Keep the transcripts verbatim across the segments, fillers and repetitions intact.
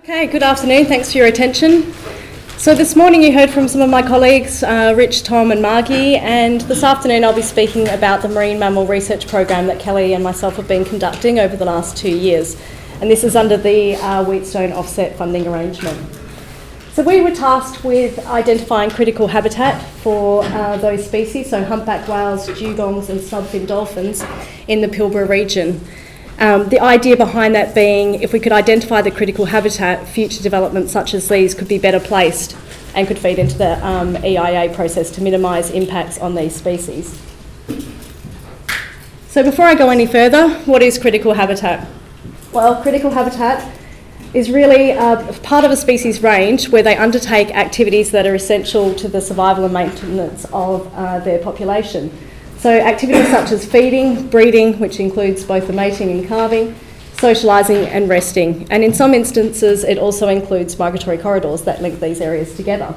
Okay, good afternoon. Thanks for your attention. So this morning you heard from some of my colleagues, uh, Rich, Tom and Margie, and this afternoon I'll be speaking about the Marine Mammal Research Program that Kelly and myself have been conducting over the last two years. And this is under the uh, Wheatstone offset funding arrangement. So we were tasked with identifying critical habitat for uh, those species, so humpback whales, dugongs and snubfin dolphins in the Pilbara region. Um, the idea behind that being if we could identify the critical habitat, future developments such as these could be better placed and could feed into the um, E I A process to minimise impacts on these species. So before I go any further, what is critical habitat? Well, critical habitat is really uh, part of a species range where they undertake activities that are essential to the survival and maintenance of uh, their population. So activities such as feeding, breeding, which includes both the mating and calving, socialising and resting. And in some instances, it also includes migratory corridors that link these areas together.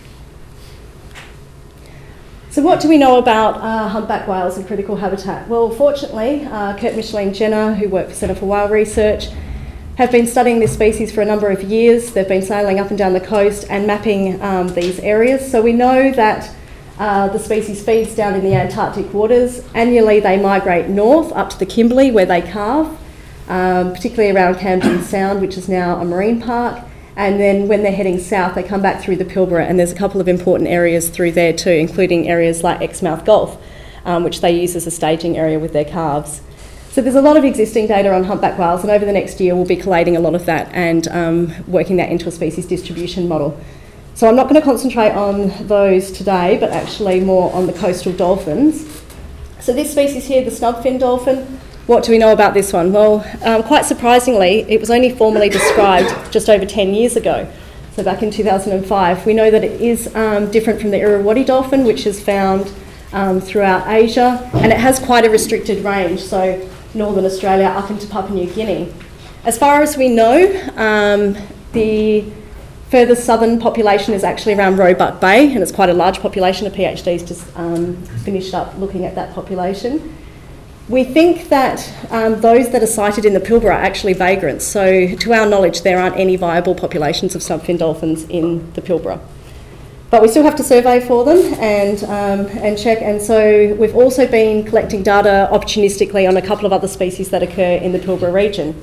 So what do we know about uh, humpback whales and critical habitat? Well, fortunately, uh, Kurt Micheline Jenner, who worked for Centre for Whale Research, have been studying this species for a number of years. They've been sailing up and down the coast and mapping um, these areas. So we know that uh, the species feeds down in the Antarctic waters. Annually they migrate north up to the Kimberley where they calve, um, particularly around Camden Sound, which is now a marine park. And then when they're heading south, they come back through the Pilbara, and there's a couple of important areas through there too, including areas like Exmouth Gulf, um, which they use as a staging area with their calves. So there's a lot of existing data on humpback whales, and over the next year we'll be collating a lot of that and um, working that into a species distribution model. So I'm not going to concentrate on those today, but actually more on the coastal dolphins. So this species here, the snubfin dolphin, what do we know about this one? Well, um, quite surprisingly, it was only formally described just over ten years ago, so back in two thousand five. We know that it is um, different from the Irrawaddy dolphin, which is found um, throughout Asia, and it has quite a restricted range, so Northern Australia up into Papua New Guinea. As far as we know, um, the further southern population is actually around Roebuck Bay, and it's quite a large population. A PhD's just um, finished up looking at that population. We think that um, those that are sighted in the Pilbara are actually vagrants, so to our knowledge there aren't any viable populations of snubfin dolphins in the Pilbara. But we still have to survey for them and, um, and check, and so we've also been collecting data opportunistically on a couple of other species that occur in the Pilbara region.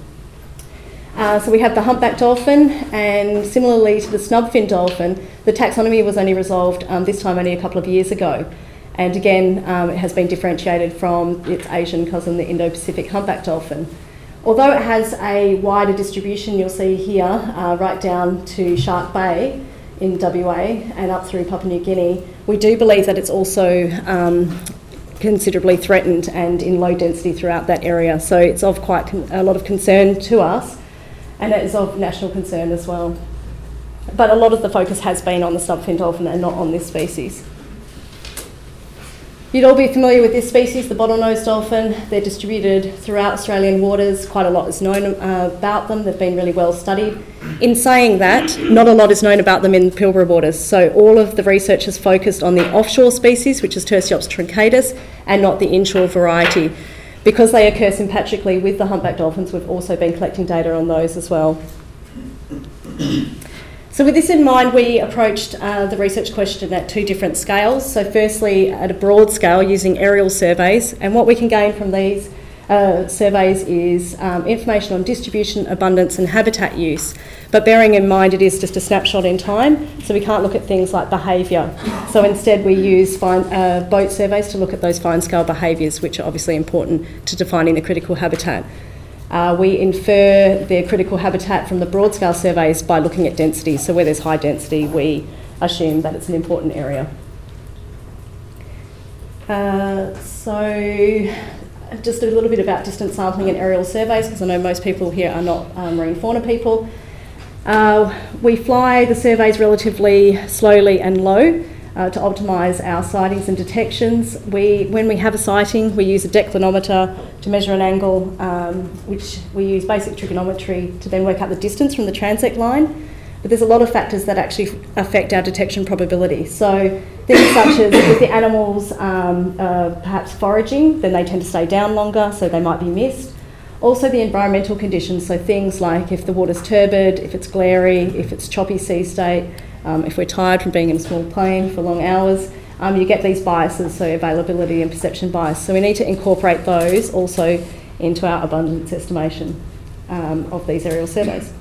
Uh, so we have the humpback dolphin, and similarly to the snubfin dolphin, the taxonomy was only resolved um, this time only a couple of years ago. And again, um, it has been differentiated from its Asian cousin, the Indo-Pacific humpback dolphin. Although it has a wider distribution, you'll see here, uh, right down to Shark Bay, in W A and up through Papua New Guinea, we do believe that it's also um, considerably threatened and in low density throughout that area. So it's of quite a lot of concern to us, and it is of national concern as well. But a lot of the focus has been on the snubfin dolphin and not on this species. You'd all be familiar with this species, the bottlenose dolphin. They're distributed throughout Australian waters. Quite a lot is known uh, about them. They've been really well studied. In saying that, not a lot is known about them in the Pilbara waters. So all of the research is focused on the offshore species, which is Tursiops truncatus, and not the inshore variety. Because they occur sympatrically with the humpback dolphins, we've also been collecting data on those as well. So with this in mind, we approached uh, the research question at two different scales. So firstly, at a broad scale using aerial surveys, and what we can gain from these uh, surveys is um, information on distribution, abundance and habitat use. But bearing in mind it is just a snapshot in time, so we can't look at things like behaviour. So instead we use fine, uh, boat surveys to look at those fine scale behaviours, which are obviously important to defining the critical habitat. Uh, we infer their critical habitat from the broad scale surveys by looking at density. So where there's high density, we assume that it's an important area. Uh, so just a little bit about distance sampling and aerial surveys, because I know most people here are not um, marine fauna people. Uh, we fly the surveys relatively slowly and low uh, to optimise our sightings and detections. We, when we have a sighting, we use a declinometer to measure an angle, um, which we use basic trigonometry to then work out the distance from the transect line. But there's a lot of factors that actually affect our detection probability. So things such as if the animals um, are perhaps foraging, then they tend to stay down longer, so they might be missed. Also the environmental conditions, so things like if the water's turbid, if it's glary, if it's choppy sea state, um, if we're tired from being in a small plane for long hours, um, you get these biases, so availability and perception bias. So we need to incorporate those also into our abundance estimation um, of these aerial surveys.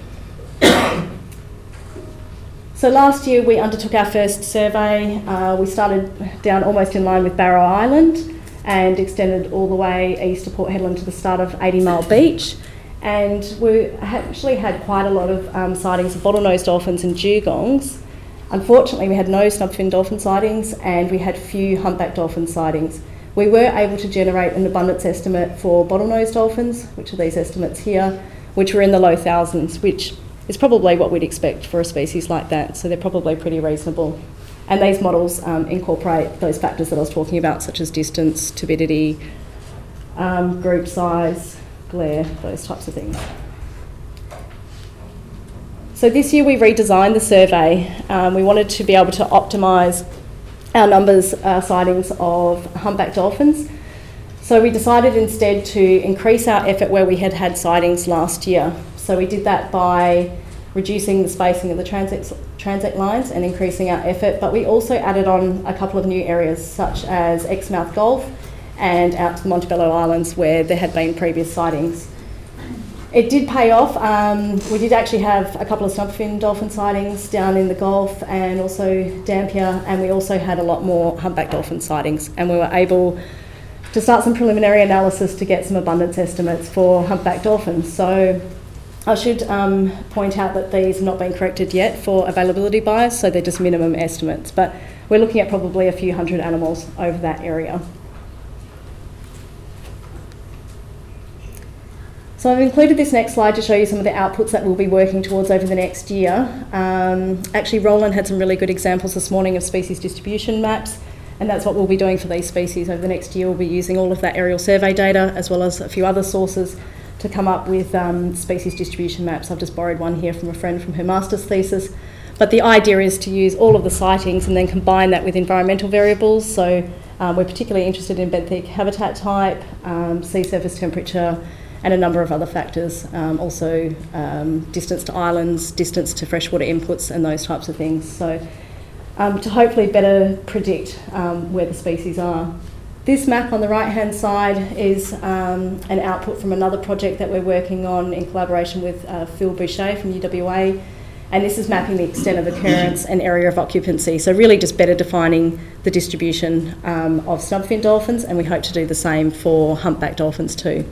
So last year we undertook our first survey. Uh, we started down almost in line with Barrow Island and extended all the way east to Port Hedland to the start of eighty mile Beach. And we actually had quite a lot of um, sightings of bottlenose dolphins and dugongs. Unfortunately, we had no snubfin dolphin sightings and we had few humpback dolphin sightings. We were able to generate an abundance estimate for bottlenose dolphins, which are these estimates here, which were in the low thousands, which is probably what we'd expect for a species like that, so they're probably pretty reasonable. And these models um, incorporate those factors that I was talking about, such as distance, turbidity, um, group size, glare, those types of things. So this year we redesigned the survey. Um, we wanted to be able to optimise our numbers, uh, sightings of humpback dolphins. So we decided instead to increase our effort where we had had sightings last year. So we did that by reducing the spacing of the transect, transect lines and increasing our effort, but we also added on a couple of new areas such as Exmouth Gulf and out to the Montebello Islands where there had been previous sightings. It did pay off. Um, we did actually have a couple of snubfin dolphin sightings down in the Gulf and also Dampier, and we also had a lot more humpback dolphin sightings, and we were able to start some preliminary analysis to get some abundance estimates for humpback dolphins. So I should um, point out that these have not been corrected yet for availability bias, so they're just minimum estimates, but we're looking at probably a few hundred animals over that area. So I've included this next slide to show you some of the outputs that we'll be working towards over the next year. Um, actually, Roland had some really good examples this morning of species distribution maps, and that's what we'll be doing for these species over the next year. We'll be using all of that aerial survey data as well as a few other sources to come up with um, species distribution maps. I've just borrowed one here from a friend from her master's thesis. But the idea is to use all of the sightings and then combine that with environmental variables. So um, we're particularly interested in benthic habitat type, um, sea surface temperature, and a number of other factors, um, also um, distance to islands, distance to freshwater inputs and those types of things. So um, to hopefully better predict um, where the species are. This map on the right hand side is um, an output from another project that we're working on in collaboration with uh, Phil Boucher from U W A, and this is mapping the extent of occurrence and area of occupancy, so really just better defining the distribution um, of snubfin dolphins, and we hope to do the same for humpback dolphins too.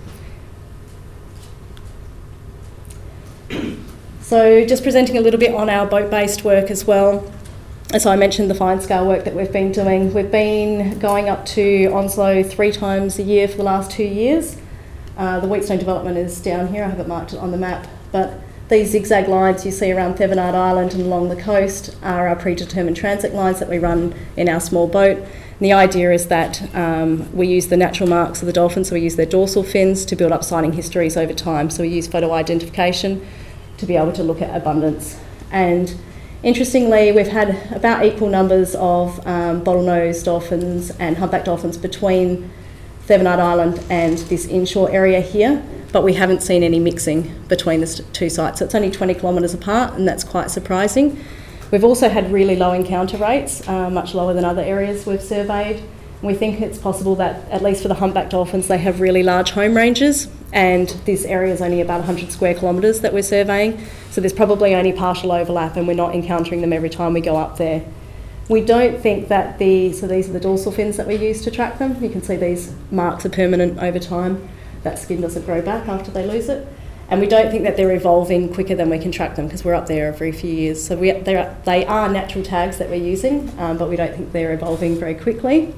So just presenting a little bit on our boat-based work as well. As I mentioned, the fine scale work that we've been doing. We've been going up to Onslow three times a year for the last two years. Uh, the Wheatstone development is down here. I haven't marked it on the map, but these zigzag lines you see around Thevenard Island and along the coast are our predetermined transit lines that we run in our small boat. And the idea is that um, we use the natural marks of the dolphins, so we use their dorsal fins to build up sighting histories over time. So we use photo identification to be able to look at abundance. And interestingly, we've had about equal numbers of um, bottlenose dolphins and humpback dolphins between Thevenard Island and this inshore area here, but we haven't seen any mixing between the two sites. So it's only twenty kilometres apart, and that's quite surprising. We've also had really low encounter rates, uh, much lower than other areas we've surveyed. We think it's possible that, at least for the humpback dolphins, they have really large home ranges, and this area is only about one hundred square kilometres that we're surveying, so there's probably only partial overlap and we're not encountering them every time we go up there. We don't think that the, so these are the dorsal fins that we use to track them. You can see these marks are permanent over time. That skin doesn't grow back after they lose it. And we don't think that they're evolving quicker than we can track them, because we're up there every few years. So we, are, they are natural tags that we're using, um, but we don't think they're evolving very quickly.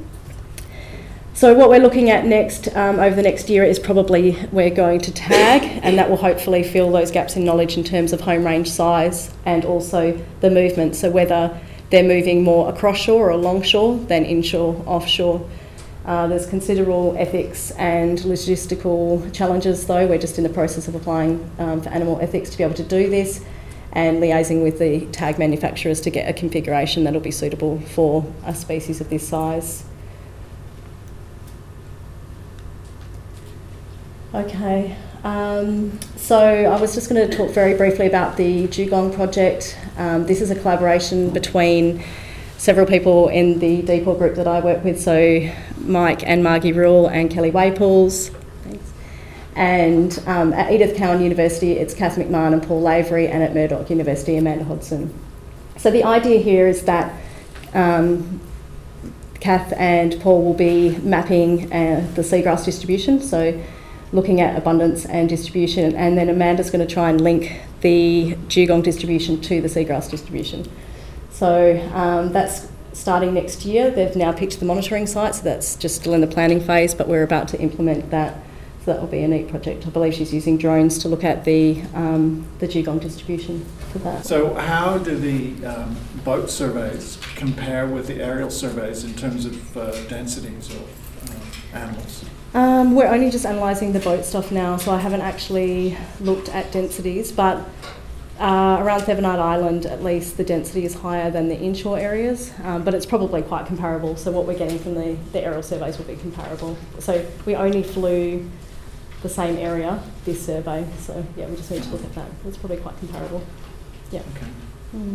So what we're looking at next, um, over the next year, is probably we're going to tag, and that will hopefully fill those gaps in knowledge in terms of home range size and also the movement. So whether they're moving more across shore or longshore than inshore, offshore. Uh, there's considerable ethics and logistical challenges though. We're just in the process of applying um, for animal ethics to be able to do this, and liaising with the tag manufacturers to get a configuration that'll be suitable for a species of this size. Okay, um, so I was just going to talk very briefly about the Dugong project. Um, this is a collaboration between several people in the D P A W group that I work with, so Mike and Margie Rule and Kelly Waypools. Thanks. And um, at Edith Cowan University, it's Kath McMahon and Paul Lavery, and at Murdoch University, Amanda Hodson. So the idea here is that um, Kath and Paul will be mapping uh, the seagrass distribution, so looking at abundance and distribution, and then Amanda's going to try and link the dugong distribution to the seagrass distribution. So um, that's starting next year. They've now picked the monitoring site, so that's just still in the planning phase, but we're about to implement that. So that will be a neat project. I believe she's using drones to look at the um, the dugong distribution for that. So how do the um, boat surveys compare with the aerial surveys in terms of uh, densities of uh, animals? Um, we're only just analysing the boat stuff now, so I haven't actually looked at densities, but uh, around Thevenard Island at least the density is higher than the inshore areas, um, but it's probably quite comparable, so what we're getting from the, the aerial surveys will be comparable. So we only flew the same area this survey, so yeah, we just need to look at that. It's probably quite comparable. Yeah. Okay. Mm.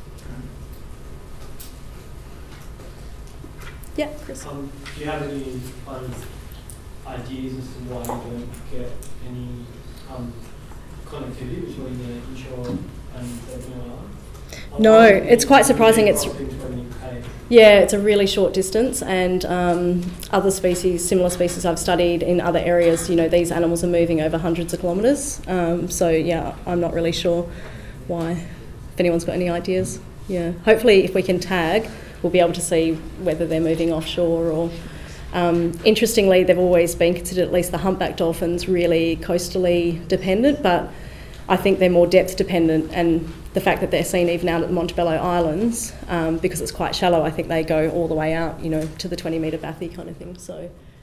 Yeah, Chris. Um, do you have any kind of ideas as to why you don't get any um, connectivity between the inshore and the Island? No, it's quite surprising. It's pay? yeah, it's a really short distance, and um, other species, similar species I've studied in other areas, you know, these animals are moving over hundreds of kilometres. Um, so yeah, I'm not really sure why. If anyone's got any ideas, yeah. Hopefully, if we can tag, we'll be able to see whether they're moving offshore or. Um, interestingly, they've always been considered, at least the humpback dolphins, really coastally dependent, but I think they're more depth dependent, and the fact that they're seen even out at the Montebello Islands, um, because it's quite shallow, I think they go all the way out, you know, to the twenty metre bathy kind of thing. So.